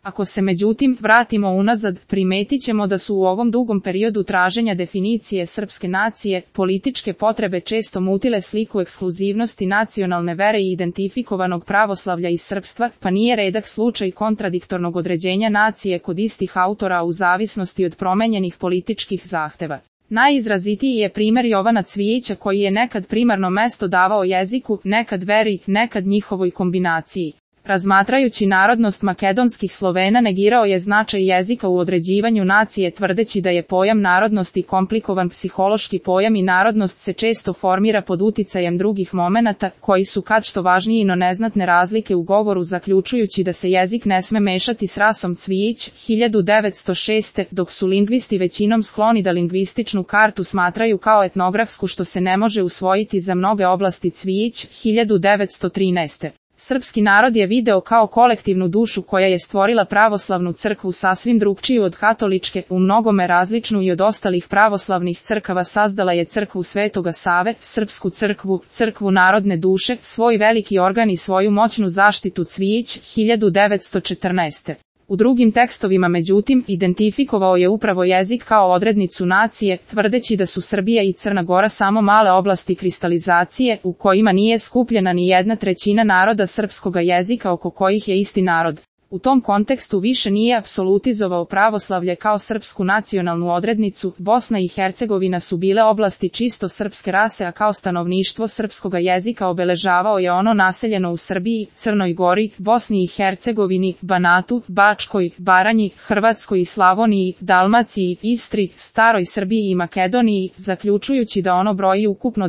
Ako se međutim vratimo unazad, primetit ćemo da su u ovom dugom periodu traženja definicije srpske nacije, političke potrebe često mutile sliku ekskluzivnosti nacionalne vere i identifikovanog pravoslavlja i srpstva, pa nije redak slučaj kontradiktornog određenja nacije kod istih autora u zavisnosti od promenjenih političkih zahteva. Najizrazitiji je primer Jovana Cvijića koji je nekad primarno mesto davao jeziku, nekad veri, nekad njihovoj kombinaciji. Razmatrajući narodnost makedonskih Slovena negirao je značaj jezika u određivanju nacije tvrdeći da je pojam narodnosti komplikovan psihološki pojam i narodnost se često formira pod uticajem drugih momenata, koji su kad što važniji no neznatne razlike u govoru zaključujući da se jezik ne sme mešati s rasom. Cvijić, 1906. Dok su lingvisti većinom skloni da lingvističnu kartu smatraju kao etnografsku što se ne može usvojiti za mnoge oblasti. Cvijić, 1913. Srpski narod je video kao kolektivnu dušu koja je stvorila pravoslavnu crkvu sasvim drugčiju od katoličke, u mnogome različnu i od ostalih pravoslavnih crkava sazdala je crkvu Svetoga Save, srpsku crkvu, crkvu narodne duše, svoj veliki organ i svoju moćnu zaštitu. Cvijić, 1914. U drugim tekstovima međutim, identifikovao je upravo jezik kao odrednicu nacije, tvrdeći da su Srbija i Crna Gora samo male oblasti kristalizacije, u kojima nije skupljena ni 1/3 naroda srpskoga jezika oko kojih je isti narod. U tom kontekstu više nije apsolutizovao pravoslavlje kao srpsku nacionalnu odrednicu. Bosna i Hercegovina su bile oblasti čisto srpske rase, a kao stanovništvo srpskoga jezika obeležavao je ono naseljeno u Srbiji, Crnoj Gori, Bosni i Hercegovini, Banatu, Bačkoj, Baranji, Hrvatskoj i Slavoniji, Dalmaciji, Istri, Staroj Srbiji i Makedoniji, zaključujući da ono broji ukupno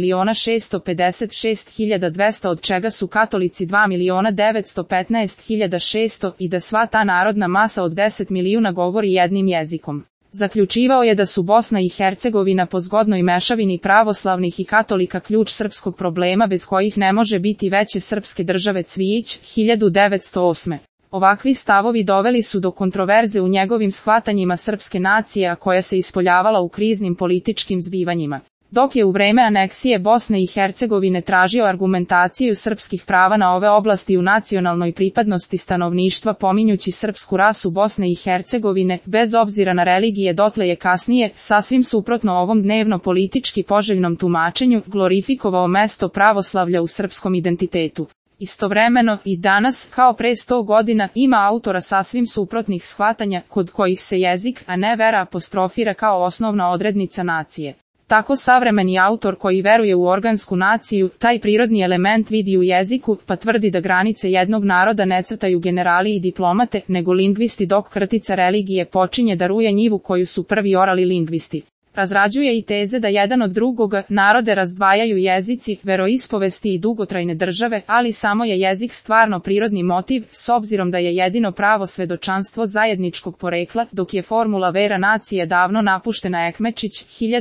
9.656.200, od čega su katolici 2.915.600 i da sva ta narodna masa od 10 milijuna govori jednim jezikom. Zaključivao je da su Bosna i Hercegovina po zgodnoj mešavini pravoslavnih i katolika ključ srpskog problema bez kojih ne može biti veće srpske države. Cvijić, 1908. Ovakvi stavovi doveli su do kontroverze u njegovim shvatanjima srpske nacije, a koja se ispoljavala u kriznim političkim zbivanjima. Dok je u vreme aneksije Bosne i Hercegovine tražio argumentaciju srpskih prava na ove oblasti u nacionalnoj pripadnosti stanovništva pominjući srpsku rasu Bosne i Hercegovine, bez obzira na religije, dotle je kasnije, sasvim suprotno ovom dnevno politički poželjnom tumačenju, glorifikovao mesto pravoslavlja u srpskom identitetu. Istovremeno, i danas, kao pre 100 godina, ima autora sasvim suprotnih shvatanja, kod kojih se jezik, a ne vera apostrofira kao osnovna odrednica nacije. Tako savremeni autor koji veruje u organsku naciju, taj prirodni element vidi u jeziku, pa tvrdi da granice jednog naroda ne crtaju generali i diplomate, nego lingvisti, dok krtica religije počinje da ruje njivu koju su prvi orali lingvisti. Razrađuje i teze da jedan od drugoga narode razdvajaju jezici, veroispovesti i dugotrajne države, ali samo je jezik stvarno prirodni motiv, s obzirom da je jedino pravo svedočanstvo zajedničkog porekla, dok je formula vera nacije davno napuštena. Ekmečić,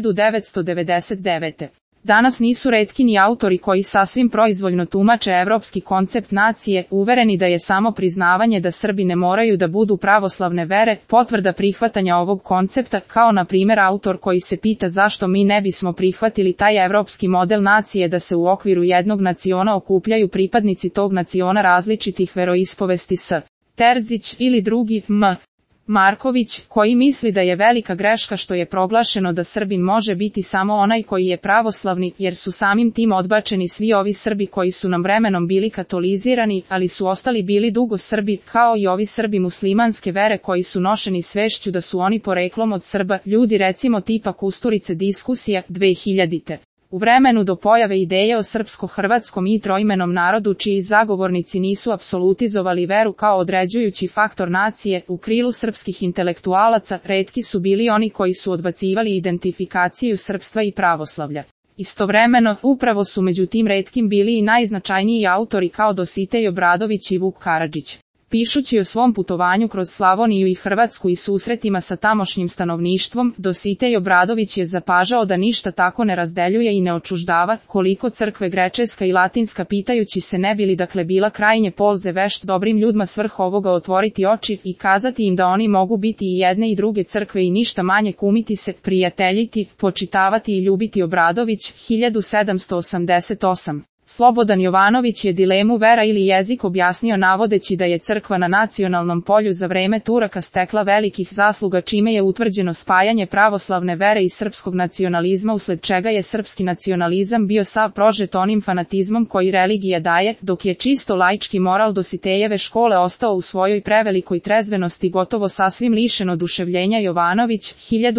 1999. Danas nisu retki ni autori koji sasvim proizvoljno tumače evropski koncept nacije, uvereni da je samo priznavanje da Srbi ne moraju da budu pravoslavne vere, potvrda prihvatanja ovog koncepta, kao na primjer autor koji se pita zašto mi ne bismo prihvatili taj evropski model nacije da se u okviru jednog naciona okupljaju pripadnici tog naciona različitih veroispovesti. S. Terzić ili drugi M. Marković, koji misli da je velika greška što je proglašeno da Srbin može biti samo onaj koji je pravoslavni, jer su samim tim odbačeni svi ovi Srbi koji su nam vremenom bili katolizirani, ali su ostali bili dugo Srbi, kao i ovi Srbi muslimanske vere koji su nošeni svešću da su oni poreklom od Srba, ljudi recimo tipa Kusturice. Diskusija, 2000. U vremenu do pojave ideje o srpsko-hrvatskom i troimenom narodu čiji zagovornici nisu apsolutizovali veru kao određujući faktor nacije, u krilu srpskih intelektualaca retki su bili oni koji su odbacivali identifikaciju srpstva i pravoslavlja. Istovremeno, upravo su među tim retkim bili i najznačajniji autori kao Dositej Obradović i Vuk Karadžić. Pišući o svom putovanju kroz Slavoniju i Hrvatsku i susretima sa tamošnjim stanovništvom, Dositej Obradović je zapažao da ništa tako ne razdeljuje i ne očuždava, koliko crkve grečeska i latinska, pitajući se ne bi li dakle bila krajnje polze vešt dobrim ljudima svrh ovoga otvoriti oči i kazati im da oni mogu biti i jedne i druge crkve i ništa manje kumiti se, prijateljiti, počitavati i ljubiti. Obradović, 1788. Slobodan Jovanović je dilemu vera ili jezik objasnio navodeći da je crkva na nacionalnom polju za vreme Turaka stekla velikih zasluga čime je utvrđeno spajanje pravoslavne vere i srpskog nacionalizma usled čega je srpski nacionalizam bio sav prožet onim fanatizmom koji religija daje, dok je čisto laički moral Dositejeve škole ostao u svojoj prevelikoj trezvenosti gotovo sasvim lišen oduševljenja. Jovanović,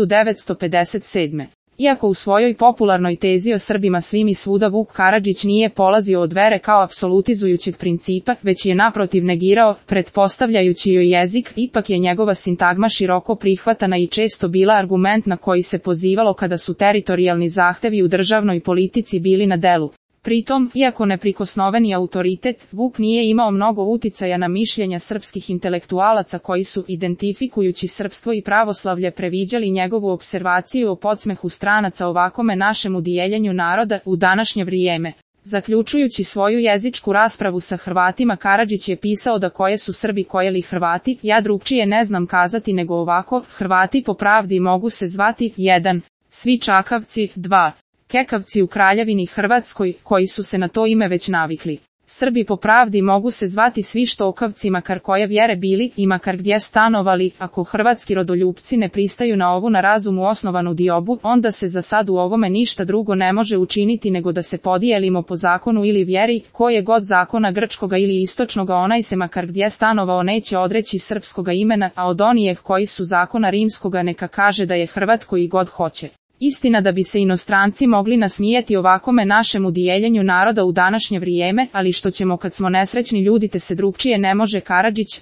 1957. Iako u svojoj popularnoj tezi o Srbima svim i svuda Vuk Karadžić nije polazio od vere kao apsolutizujućeg principa, već je naprotiv negirao, pretpostavljajući joj jezik, ipak je njegova sintagma široko prihvatana i često bila argument na koji se pozivalo kada su teritorijalni zahtevi u državnoj politici bili na delu. Pritom, iako neprikosnoveni autoritet, Vuk nije imao mnogo uticaja na mišljenja srpskih intelektualaca koji su, identifikujući srpstvo i pravoslavlje, previđali njegovu observaciju o podsmehu stranaca ovakome našemu dijeljenju naroda u današnje vrijeme. Zaključujući svoju jezičku raspravu sa Hrvatima, Karadžić je pisao da koje su Srbi koje li Hrvati, ja drugčije ne znam kazati nego ovako, Hrvati po pravdi mogu se zvati 1. Svi Čakavci, 2. Kekavci u Kraljevini Hrvatskoj, koji su se na to ime već navikli. Srbi po pravdi mogu se zvati svi Štokavci makar koje vjere bili i makar gdje stanovali. Ako hrvatski rodoljupci ne pristaju na ovu na razumu osnovanu diobu, onda se za sad u ovome ništa drugo ne može učiniti nego da se podijelimo po zakonu ili vjeri, koje god zakona grčkoga ili istočnoga onaj se makar gdje stanovao neće odreći srpskoga imena, a od onijeh koji su zakona rimskoga neka kaže da je Hrvat koji god hoće. Istina da bi se inostranci mogli nasmijeti ovakome našemu dijeljenju naroda u današnje vrijeme, ali što ćemo kad smo nesrećni ljudi te se drugčije ne može. Karadžić,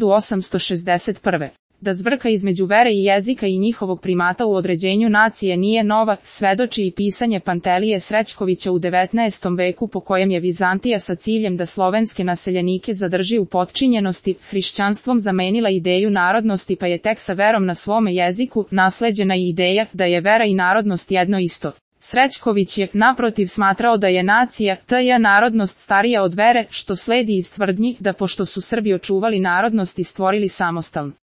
1861. Da zbrka između vere i jezika i njihovog primata u određenju nacije nije nova, svedoči i pisanje Pantelije Srećkovića u 19. veku po kojem je Vizantija sa ciljem da slovenske naseljenike zadrži u potčinjenosti, hrišćanstvom zamenila ideju narodnosti pa je tek sa verom na svome jeziku nasleđena i ideja da je vera i narodnost jedno isto. Srećković je, naprotiv, smatrao da je nacija, tj. narodnost starija od vere, što sledi iz tvrdnji da pošto su Srbi očuvali narodnost i stvorili samostalnu